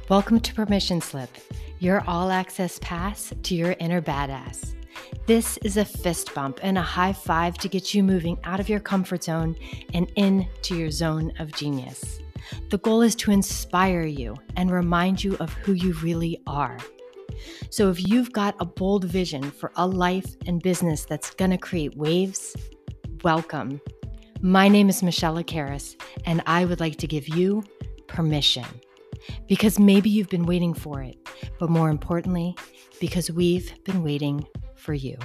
Welcome to Permission Slip, your all-access pass to your inner badass. This is a fist bump and a high five to get you moving out of your comfort zone and into your zone of genius. The goal is to inspire you and remind you of who you really are. So if you've got a bold vision for a life and business that's gonna create waves, welcome. My name is Michelle Acaris, and I would like to give you permission. Because maybe you've been waiting for it, but more importantly, because we've been waiting for you.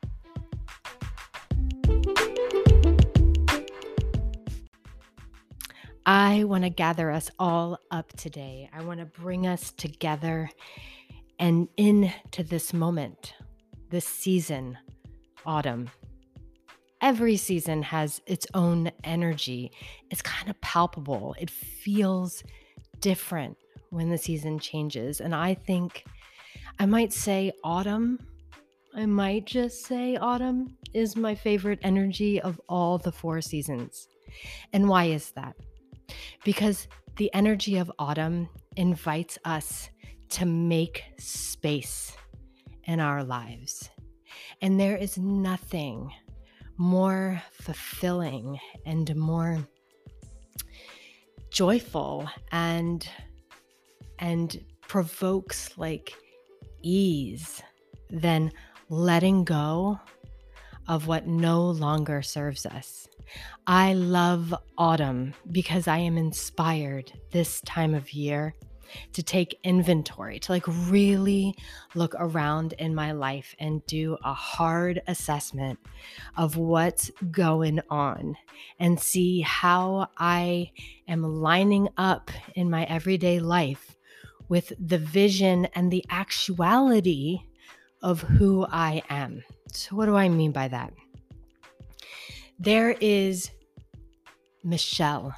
I want to gather us all up today. I want to bring us together and into this moment, this season, autumn. Every season has its own energy. It's kind of palpable. It feels different when the season changes. And I think I might say autumn. I might just say autumn is my favorite energy of all the four seasons. And why is that? Because the energy of autumn invites us to make space in our lives. And there is nothing more fulfilling and more joyful and provokes like ease than letting go of what no longer serves us. I love autumn because I am inspired this time of year to take inventory, to really look around in my life and do a hard assessment of what's going on and see how I am lining up in my everyday life with the vision and the actuality of who I am. So what do I mean by that? There is Michelle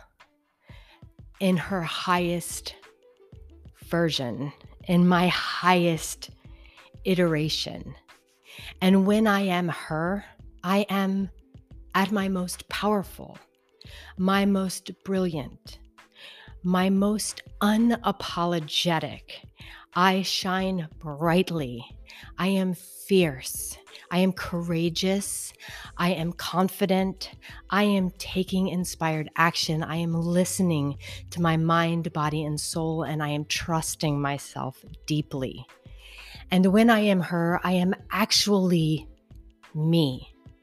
in her highest version, in my highest iteration. And when I am her, I am at my most powerful, my most brilliant, my most unapologetic. I shine brightly. I am fierce. I am courageous. I am confident. I am taking inspired action. I am listening to my mind, body, and soul, and I am trusting myself deeply. And when I am her, I am actually me.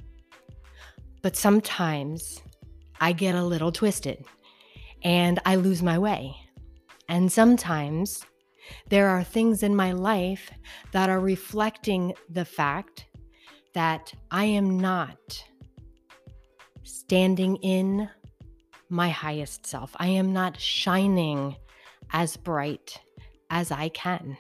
But sometimes I get a little twisted and I lose my way. And sometimes there are things in my life that are reflecting the fact that I am not standing in my highest self. I am not shining as bright as I can.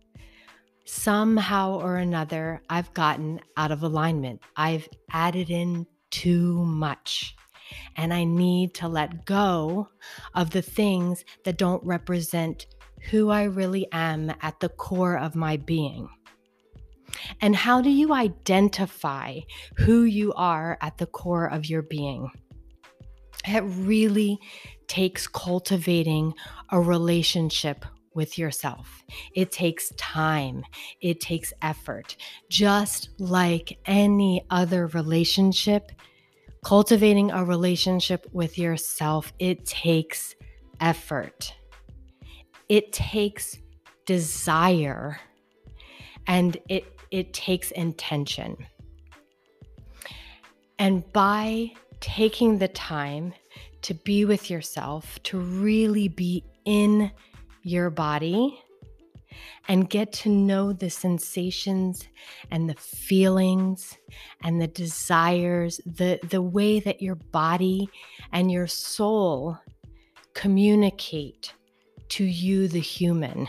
Somehow or another, I've gotten out of alignment. I've added in too much. And I need to let go of the things that don't represent who I really am at the core of my being. And how do you identify who you are at the core of your being? It really takes cultivating a relationship with yourself. It takes time. It takes effort. Just like any other relationship, cultivating a relationship with yourself, it takes effort. It takes desire, and it takes intention. And by taking the time to be with yourself, to really be in your body and get to know the sensations and the feelings and the desires, the way that your body and your soul communicate to you, the human.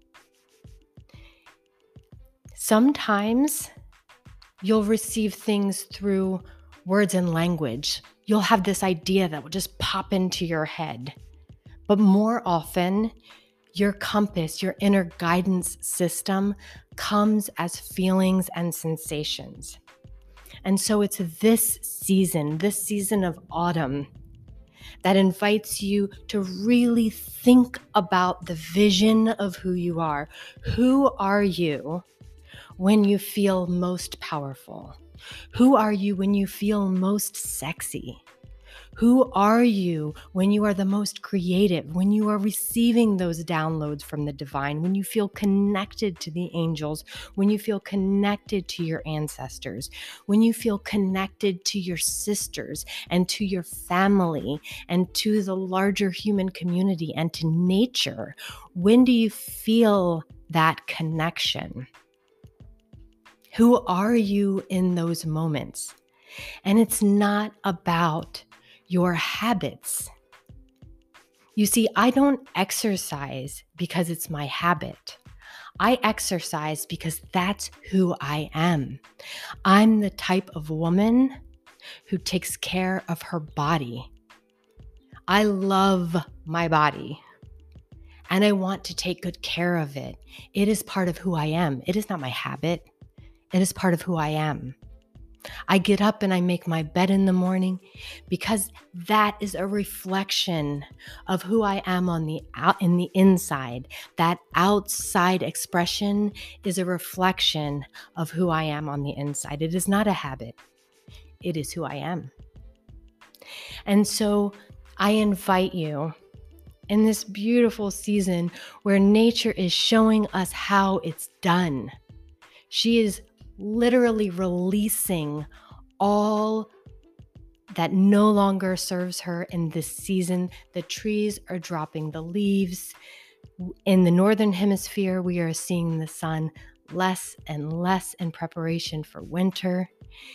Sometimes you'll receive things through words and language. You'll have this idea that will just pop into your head. But more often, your compass, your inner guidance system comes as feelings and sensations. And so it's this season of autumn, that invites you to really think about the vision of who you are. Who are you when you feel most powerful? Who are you when you feel most sexy? Who are you when you are the most creative, when you are receiving those downloads from the divine, when you feel connected to the angels, when you feel connected to your ancestors, when you feel connected to your sisters and to your family and to the larger human community and to nature? When do you feel that connection? Who are you in those moments? And it's not about your habits. You see, I don't exercise because it's my habit. I exercise because that's who I am. I'm the type of woman who takes care of her body. I love my body and I want to take good care of it. It is part of who I am. It is not my habit. It is part of who I am. I get up and I make my bed in the morning because that is a reflection of who I am in the inside. That outside expression is a reflection of who I am on the inside. It is not a habit. It is who I am. And so I invite you in this beautiful season where nature is showing us how it's done. She is literally releasing all that no longer serves her in this season. The trees are dropping the leaves. In the northern hemisphere, we are seeing the sun less and less in preparation for winter.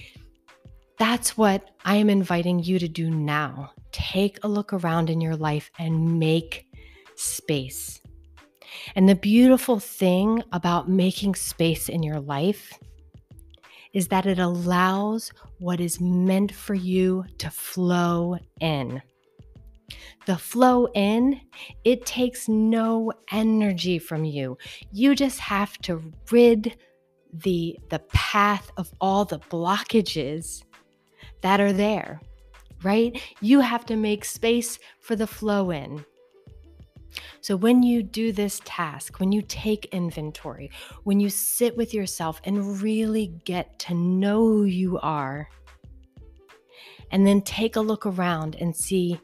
That's what I am inviting you to do now. Take a look around in your life and make space. And the beautiful thing about making space in your life is that it allows what is meant for you to flow in. The flow in, it takes no energy from you. You just have to rid the path of all the blockages that are there, right? You have to make space for the flow in. So when you do this task, when you take inventory, when you sit with yourself and really get to know who you are, and then take a look around and see,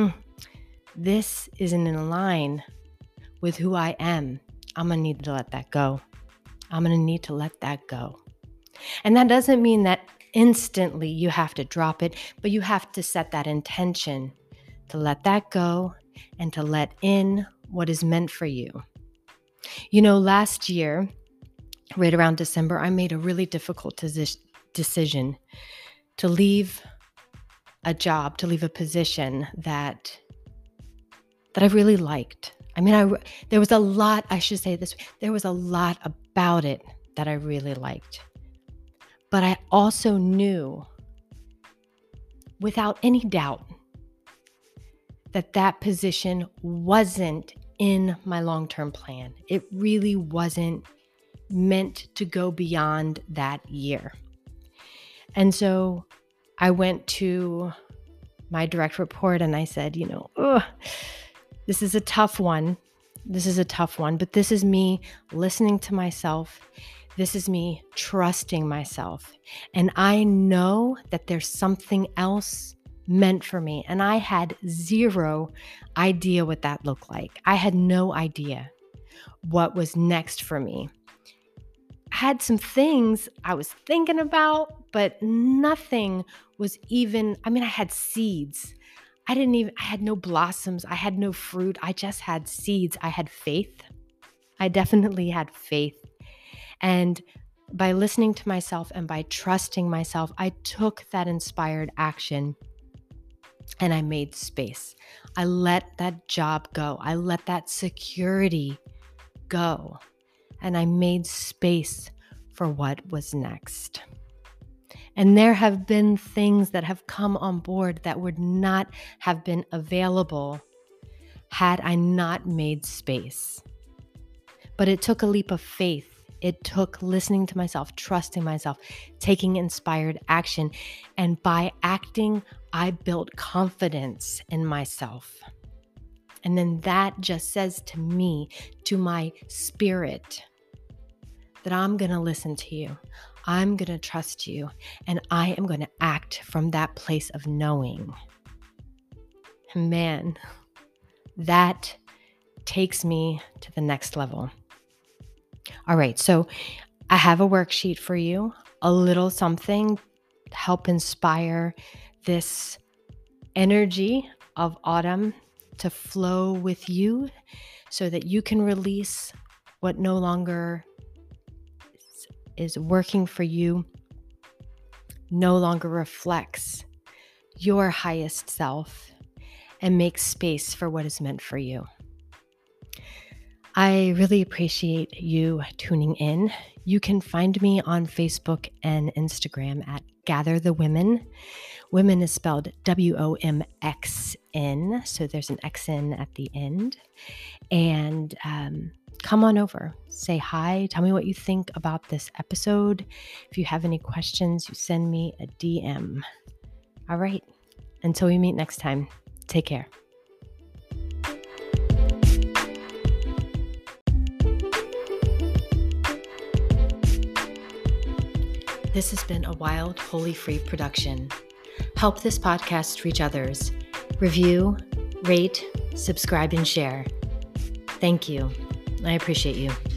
this isn't in line with who I am, I'm going to need to let that go. I'm going to need to let that go. And that doesn't mean that instantly you have to drop it, but you have to set that intention to let that go and to let in what is meant for you. You know, last year, right around December, I made a really difficult decision to leave a job, to leave a position that I really liked. I mean, there was a lot, I should say this, there was a lot about it that I really liked. But I also knew without any doubt that position wasn't in my long-term plan. It really wasn't meant to go beyond that year. And so I went to my direct report and I said, this is a tough one. But this is me listening to myself. This is me trusting myself. And I know that there's something else meant for me. And I had zero idea what that looked like. I had no idea what was next for me. I had some things I was thinking about, but nothing was even, I had seeds. I had no blossoms. I had no fruit. I just had seeds. I had faith. I definitely had faith. And by listening to myself and by trusting myself, I took that inspired action and I made space. I let that job go. I let that security go. And I made space for what was next. And there have been things that have come on board that would not have been available had I not made space. But it took a leap of faith. It took listening to myself, trusting myself, taking inspired action. And by acting, I built confidence in myself. And then that just says to me, to my spirit, that I'm going to listen to you. I'm going to trust you. And I am going to act from that place of knowing. Man, that takes me to the next level. All right, so I have a worksheet for you, a little something to help inspire this energy of autumn to flow with you so that you can release what no longer is working for you, no longer reflects your highest self, and make space for what is meant for you. I really appreciate you tuning in. You can find me on Facebook and Instagram at Gather the Women. Women is spelled WOMXN, so there's an XN at the end. And come on over, say hi, tell me what you think about this episode. If you have any questions, you send me a DM. All right, until we meet next time, take care. This has been a Wild Holy Free production. Help this podcast reach others. Review, rate, subscribe, and share. Thank you. I appreciate you.